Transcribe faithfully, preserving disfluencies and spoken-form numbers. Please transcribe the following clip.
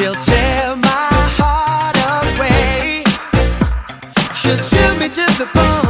She'll tear my heart away. She'll chew me to the bone.